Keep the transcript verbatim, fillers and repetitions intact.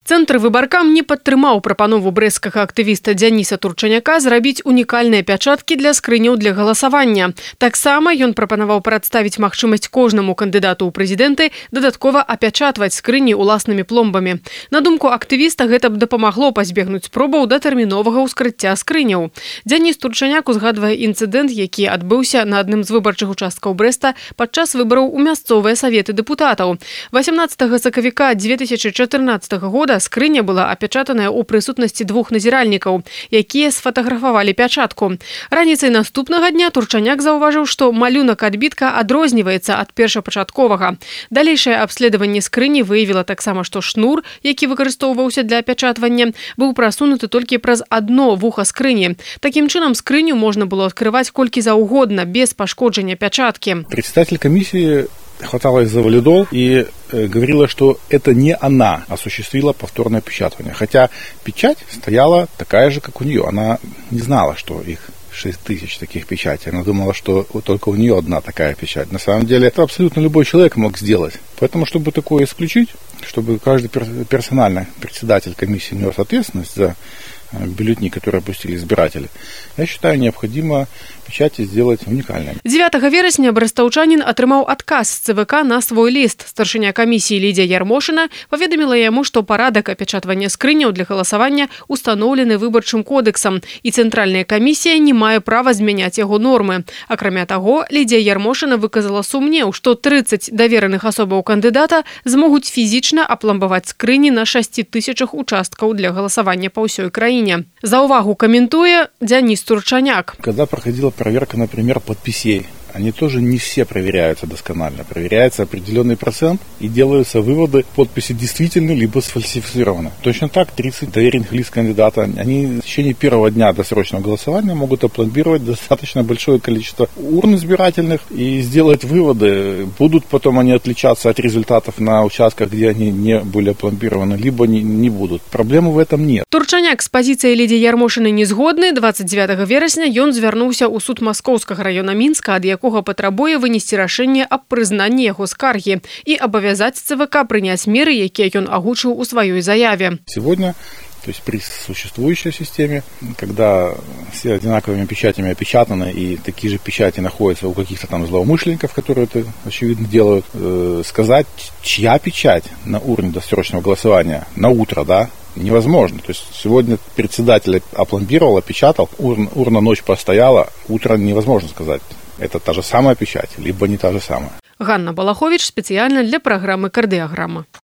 Цэнтр выбаркам не падтрымаў прапанову брэсцкага актывіста Дзяніса Турчаняка зрабіць унікальныя пячаткі для скрыняў для галасавання. Таксама ён прапанаваў прадставіць магчымасць кожнаму кандыдату ў прэзідэнты дадаткова апячатваць скрыні уласнымі пломбамі. На думку актывіста, гэта б дапамагло пазбегнуць спробаў датэрміновага ўскрыцця скрыняў. Дзяніс Турчаняк узгадвае інцыдэнт, які адбыўся на адным з выбарчых участкаў Брэста падчас выбараў у мясцовыя саветы дэпутатаў. васямнаццатага сакавіка дзве тысячы чатырнаццатага года скрыня была апячатаная ў прысутнасці двух назіральнікаў, якія сфатаграфавалі пячатку. Раніцай наступнага дня Турчаняк заўважыў, што малюнак адбітка адрозніваецца ад першапачатковага. Далейшае абследаванне скрыні выявіла таксама, што шнур, які выкарыстоўваўся для апячатвання, быў прасунуты толькі праз адно вуха скрыні. Такім чынам скрыню можна было адкрываць колькі заўгодна без пашкоджання пячаткі. Председатель комиссии хваталась за валидол и э, говорила, что это не она осуществила повторное печатание. Хотя печать стояла такая же, как у нее. Она не знала, что их шесть тысяч таких печатей. Она думала, что только у нее одна такая печать. На самом деле это абсолютно любой человек мог сделать. Поэтому, чтобы такое исключить, чтобы каждый персонально председатель комиссии нес ответственность за бюллетени, которые опустили избиратели, я считаю, необходимо печати сделать уникальными. дзевятага верасня брэстаўчанін атрымаў адказ з ЦВК на свой ліст. Старшыня камісіі Лідія Ярмошына паведаміла яму, што парадак апячатвання скрыняў для галасавання устаноўлены выбарчым кодэксам, і цэнтральная камісія не мае права змяняць яго нормы. Акрамя таго, Лідія Ярмошына выказала сумнеў, што трыццаць давераных асобаў кандыдата змогуць фізічна апламбаваць скрыні на шасці тысячах участкаў для галасавання па ўсёй краіне. За увагу каментуе Дзяніс Турчаняк. Когда проходила проверка, например, подписей, они тоже не все проверяются досконально. Проверяется определенный процент и делаются выводы, подписи действительны либо сфальсифицированы. Точно так тридцать доверенных лиц кандидата, они в течение первого дня досрочного голосования могут опломбировать достаточно большое количество урн избирательных и сделать выводы. Будут потом они отличаться от результатов на участках, где они не были опломбированы, либо не, не будут. Проблемы в этом нет. Турчаняк з пазіцыяй Лідіі Ярмошыны не згодны. дваццаць дзевятага верасня ён звярнуўся ў суд Маскоўскага раёна Мінска, ад якога патрабуе вынесці рашэнне аб прызнанні яго скаргі і абавязаць ЦВК прыняць меры, якія ён агучыў у сваёй заяве. Сегодня, то есть при существующей системе, когда все одинаковыми печатями опечатаны и такие же печати находятся у каких-то там злоумышленников, которые это, очевидно, делают, э, сказать, чья печать на урне досрочного голосования на утро, да, невозможно. То есть сегодня председатель опломбировал, опечатал, урна, урна ночь постояла, утро невозможно сказать. Это та же самая печать, либо не та же самая. Ганна Балахович специально для программы «Кардиограмма».